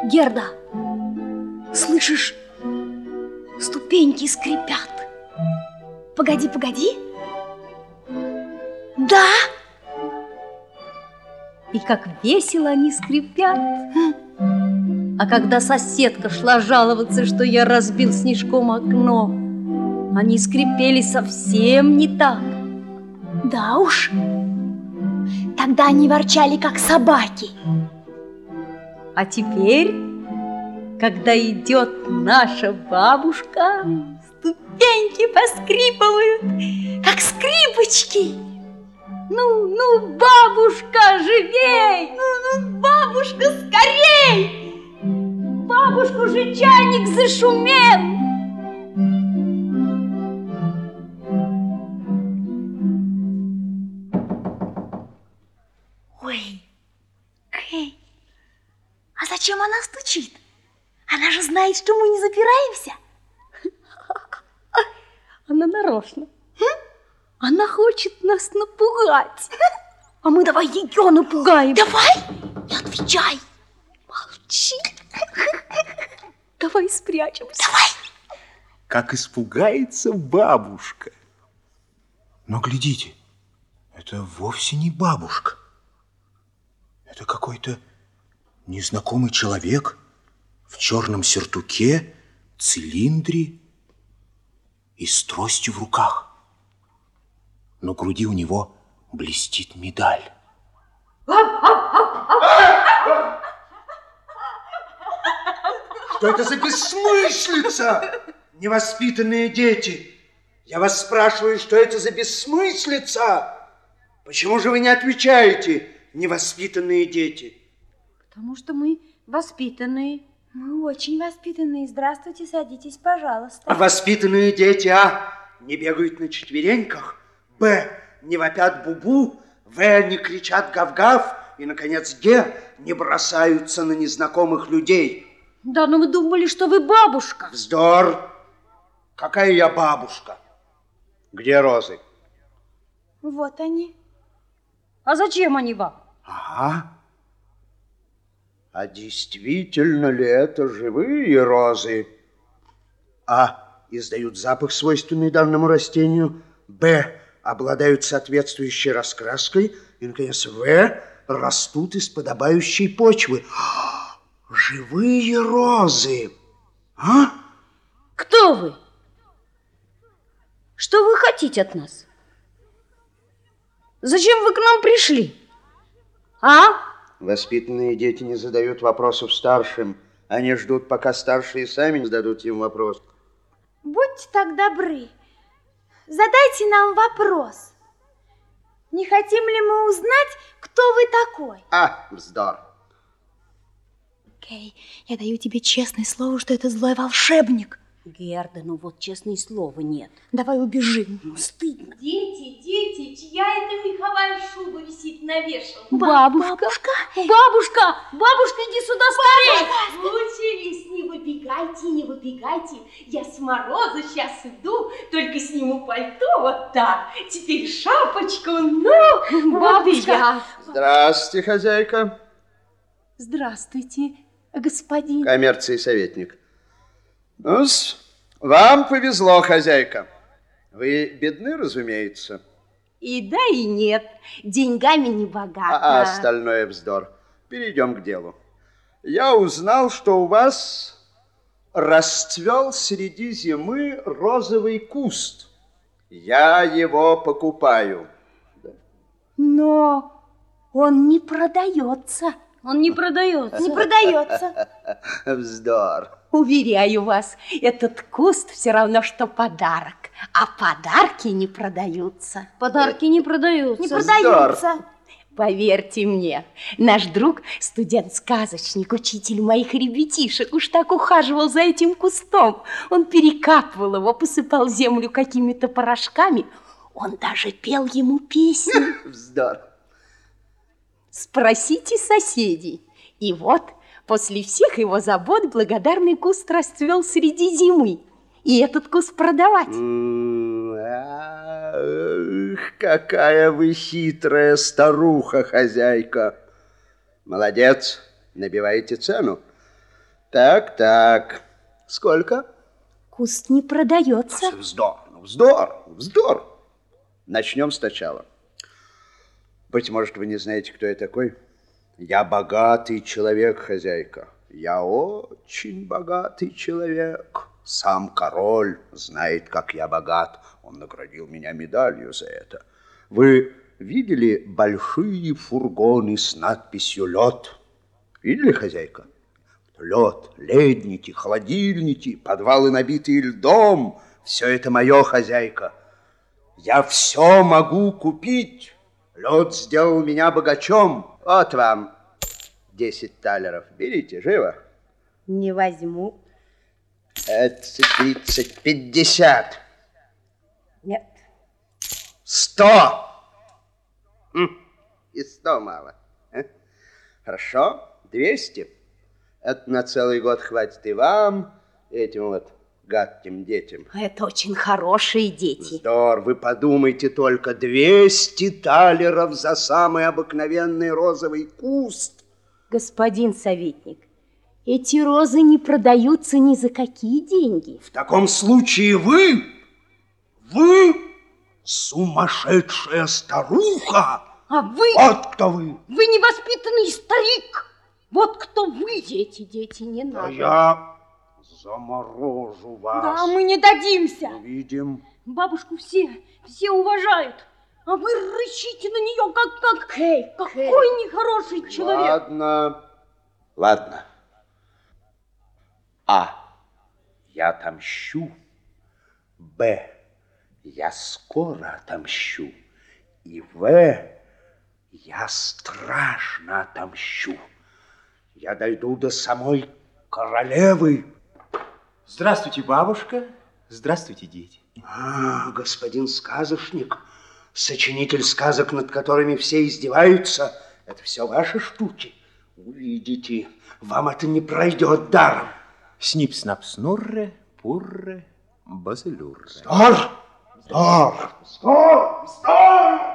Герда, слышишь? Ступеньки скрипят. Погоди, погоди. Да! И как весело они скрипят. А когда соседка шла жаловаться, что я разбил снежком окно, они скрипели совсем не так. Да уж. Тогда они ворчали, как собаки. А теперь, когда идет наша бабушка, ступеньки поскрипывают, как скрипочки. Ну, бабушка, живей! Ну, бабушка, скорей! Бабушку же чайник зашумел! Ой, Кей, а зачем она стучит? Она же знает, что мы не запираемся. Она нарочно. Она хочет нас напугать. А мы давай ее напугаем. Давай, не отвечай. Молчи. Давай спрячемся. Давай. Как испугается бабушка. Но глядите, это вовсе не бабушка. Это какой-то незнакомый человек в черном сюртуке, цилиндре и с тростью в руках. На груди у него блестит медаль. Что это за бессмыслица? Невоспитанные дети. Я вас спрашиваю, что это за бессмыслица? Почему же вы не отвечаете, невоспитанные дети? Потому что мы воспитанные. Мы очень воспитанные. Здравствуйте, садитесь, пожалуйста. А воспитанные дети, не бегают на четвереньках, б, не вопят бубу, в, не кричат гав-гав и, наконец, г, не бросаются на незнакомых людей. Да, но мы думали, что вы бабушка. Вздор! Какая я бабушка? Где розы? Вот они. А зачем они вам? Ага. А действительно ли это живые розы? А, издают запах, свойственный данному растению. Б, обладают соответствующей раскраской. И, наконец, В, растут из подобающей почвы. Живые розы. А? Кто вы? Что вы хотите от нас? Зачем вы к нам пришли? А? Воспитанные дети не задают вопросов старшим. Они ждут, пока старшие сами не зададут им вопрос. Будьте так добры. Задайте нам вопрос. Не хотим ли мы узнать, кто вы такой? Вздор. Кей, я даю тебе честное слово, что это злой волшебник. Герда, ну вот честное слово нет. Давай убежим. Ну, стыдно. Дети, чья это меховая шуба висит на вешалке? Бабушка. Бабушка, иди сюда скорее. Случились, не выбегайте. Я с мороза сейчас иду, только сниму пальто вот так. Теперь шапочку, Бабушка. Здравствуйте, хозяйка. Здравствуйте, господин. Коммерции советник. Ну-с, вам повезло, хозяйка. Вы бедны, разумеется. И да, и нет. Деньгами не богата. А остальное вздор. Перейдем к делу. Я узнал, что у вас расцвел среди зимы розовый куст. Я его покупаю. Но он не продается. Он не продается. Не продается. Вздор. Уверяю вас, этот куст все равно, что подарок. А подарки не продаются. Подарки не продаются. Не продаются. Поверьте мне, наш друг, студент-сказочник, учитель моих ребятишек, уж так ухаживал за этим кустом. Он перекапывал его, посыпал землю какими-то порошками. Он даже пел ему песни. Вздор. Спросите соседей. И вот, после всех его забот, благодарный куст расцвел среди зимы. И этот куст продавать. Какая вы хитрая старуха, хозяйка. Молодец, набиваете цену. Так. Сколько? Куст не продается. Вздор. Начнем сначала. Быть может, вы не знаете, кто я такой? Я богатый человек, хозяйка. Я очень богатый человек. Сам король знает, как я богат. Он наградил меня медалью за это. Вы видели большие фургоны с надписью «Лед»? Видели, хозяйка? Лед, ледники, холодильники, подвалы, набитые льдом. Все это мое, хозяйка. Я все могу купить. Лед сделал меня богачом. Вот вам 10 талеров. Берите, живо. Не возьму. 20, 30, 50. Нет. 100. И 100 мало. Хорошо, 200. Это на целый год хватит и вам, и этим вот гадким детям. Это очень хорошие дети. Вздор, вы подумайте только, 200 талеров за самый обыкновенный розовый куст. Господин советник, эти розы не продаются ни за какие деньги. В таком случае вы сумасшедшая старуха. А вы? Вот кто вы. Вы невоспитанный старик. Вот кто вы. Дети, не Да надо. я заморожу вас. Да, мы не дадимся. Увидим. Бабушку все уважают. А вы рычите на нее, какой нехороший человек. Ладно. А. Я отомщу. Б. Я скоро отомщу. И В. Я страшно отомщу. Я дойду до самой королевы. Здравствуйте, бабушка. Здравствуйте, дети. Господин сказочник, сочинитель сказок, над которыми все издеваются, это все ваши штуки. Увидите, вам это не пройдет даром. Снип-снап-снурре, пурре, базелюрре. Вздор!